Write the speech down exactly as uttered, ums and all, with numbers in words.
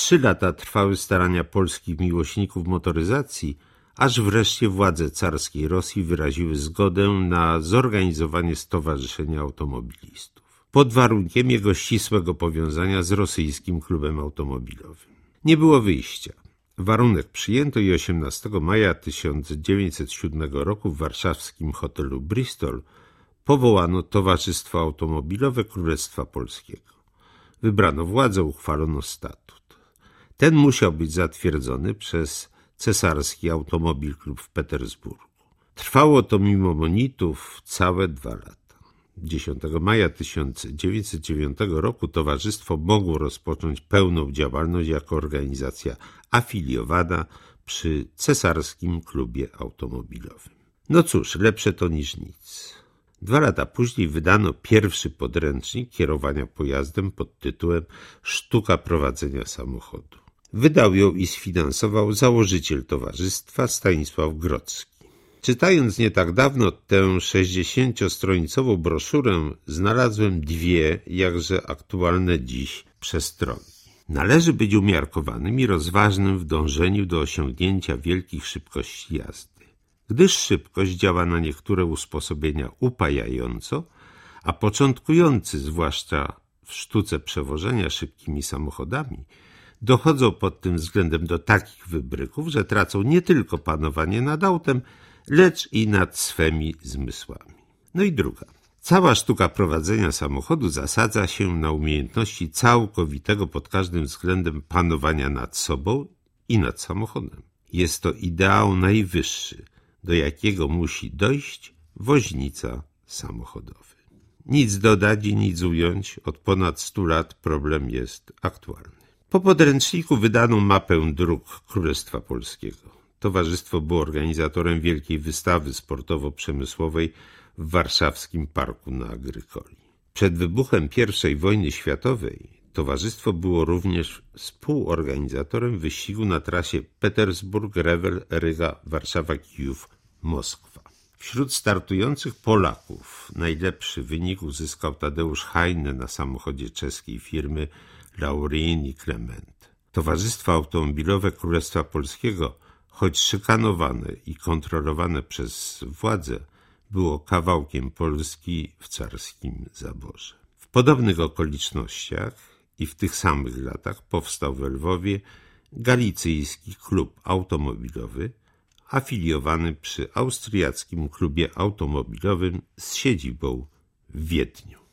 Trzy lata trwały starania polskich miłośników motoryzacji, aż wreszcie władze carskiej Rosji wyraziły zgodę na zorganizowanie Stowarzyszenia Automobilistów, pod warunkiem jego ścisłego powiązania z rosyjskim klubem automobilowym. Nie było wyjścia. Warunek przyjęto i osiemnastego maja tysiąc dziewięćset siódmego roku w warszawskim hotelu Bristol powołano Towarzystwo Automobilowe Królestwa Polskiego. Wybrano władzę, uchwalono statut. Ten musiał być zatwierdzony przez Cesarski Automobil Klub w Petersburgu. Trwało to mimo monitów całe dwa lata. dziesiątego maja tysiąc dziewięćset dziewiątego roku towarzystwo mogło rozpocząć pełną działalność jako organizacja afiliowana przy Cesarskim Klubie Automobilowym. No cóż, lepsze to niż nic. Dwa lata później wydano pierwszy podręcznik kierowania pojazdem pod tytułem Sztuka prowadzenia samochodu. Wydał ją i sfinansował założyciel towarzystwa Stanisław Grodzki. Czytając nie tak dawno tę sześćdziesięciostronicową broszurę, znalazłem dwie, jakże aktualne dziś, przestronki. Należy być umiarkowanym i rozważnym w dążeniu do osiągnięcia wielkich szybkości jazdy, gdyż szybkość działa na niektóre usposobienia upajająco, a początkujący, zwłaszcza w sztuce przewożenia szybkimi samochodami, dochodzą pod tym względem do takich wybryków, że tracą nie tylko panowanie nad autem, lecz i nad swymi zmysłami. No i druga. Cała sztuka prowadzenia samochodu zasadza się na umiejętności całkowitego pod każdym względem panowania nad sobą i nad samochodem. Jest to ideał najwyższy, do jakiego musi dojść woźnica samochodowy. Nic dodać i nic ująć, od ponad stu lat problem jest aktualny. Po podręczniku wydano mapę dróg Królestwa Polskiego. Towarzystwo było organizatorem wielkiej wystawy sportowo-przemysłowej w warszawskim parku na Agrykoli. Przed wybuchem pierwszej wojny światowej towarzystwo było również współorganizatorem wyścigu na trasie Petersburg, Rewel, Ryga, Warszawa, Kijów, Moskwa. Wśród startujących Polaków najlepszy wynik uzyskał Tadeusz Hajne na samochodzie czeskiej firmy Laurin i Clement. Towarzystwo Automobilowe Królestwa Polskiego, choć szykanowane i kontrolowane przez władze, było kawałkiem Polski w carskim zaborze. W podobnych okolicznościach i w tych samych latach powstał w Lwowie Galicyjski Klub Automobilowy, afiliowany przy Austriackim Klubie Automobilowym z siedzibą w Wiedniu.